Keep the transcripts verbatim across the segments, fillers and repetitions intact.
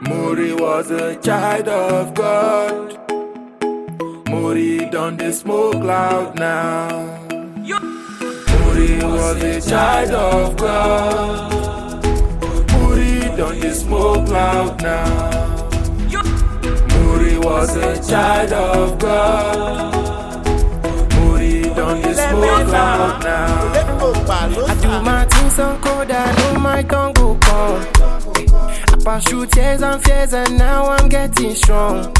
Muri was a child of God. Muri done the smoke loud now. Muri was a child of God. Muri done the smoke loud now. Muri was a child of God. Muri done the smoke loud now. I do my things on code, I know my tongue go come. I pass through tears and fears and now I'm getting strong.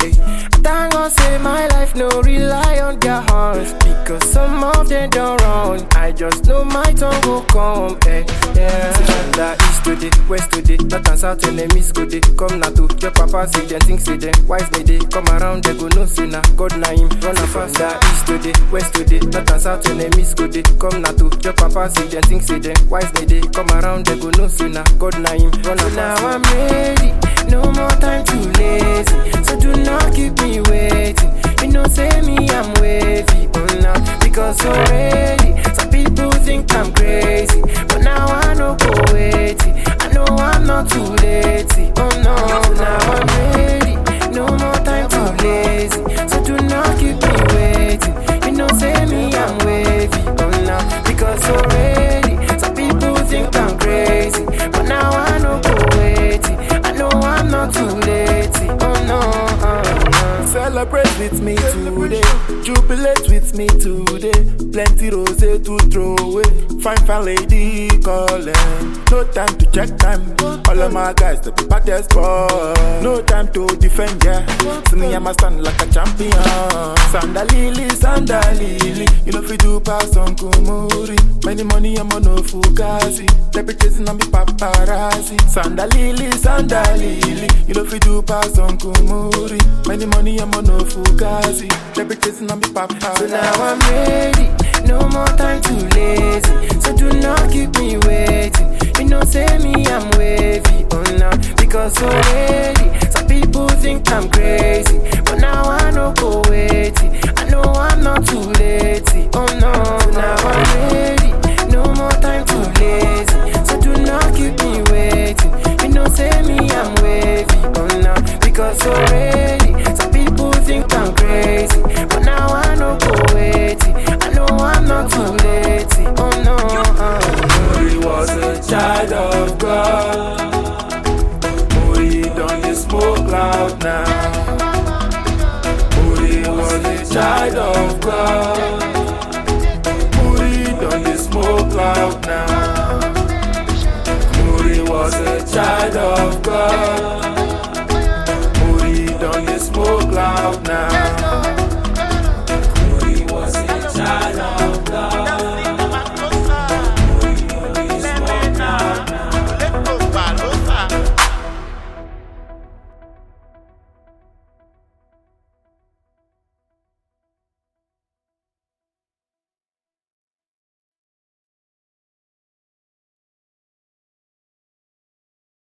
Thank God say my life no rely on their hearts, because some of them don't run. I just know my tongue will come. Eh, yeah. From the east to the west to the north and south, enemies go they come now to your papa see them, think see them. Wise me they come around, they go no see now. God na him run a fast. From the east to the west to the north and south, enemies go they come now to your papa see them, think see them. Wise me they come around, they go no see now. God na him run a fast. Now I'm ready, no more time to lazy. So do not keep me waiting. You know, say me I'm wavy, oh now, because already some people think I'm crazy, but now I know go waiting. I know I'm not too late. Oh no, now I'm ready. No more time to lazy. So do not keep me waiting. You know, say me I'm wavy, oh now, because already some people think I'm crazy, but now I know go waiting. I know I'm not too late. Oh no. Uh, Celebrate with me today, jubilate with me today. Plenty rose to throw away. Fine, fine lady calling. No time to check time. All of my guys, the baddest boy. No time to defend, yeah. See me, I'ma stand like a champion. Sandalili, sandalili. You know if you do pass on Kumuri. Many money, I'm on no fugazi. They be chasing on me paparazzi. Sandalili, sandalili. You know if you do pass on Kumuri. Many money, I'm on no fugazi. They be chasing on me paparazzi. So now I'm ready. No more time to lazy. So do not keep me waiting. You know, say me I'm wavy, oh now, because already some people think I'm crazy, but now I know go waiting. I know I'm not too late. Oh no, now I'm ready. No more time to lazy. So do not keep me waiting. You know, say me I'm wavy, oh now, because already some people think I'm crazy, but now I know go waiting. I know I'm not too late. Oh no. Uh, Muri was a child of God. Muri done the smoke loud now. Muri was a child of God. Muri done the smoke loud now. Muri was a child of God.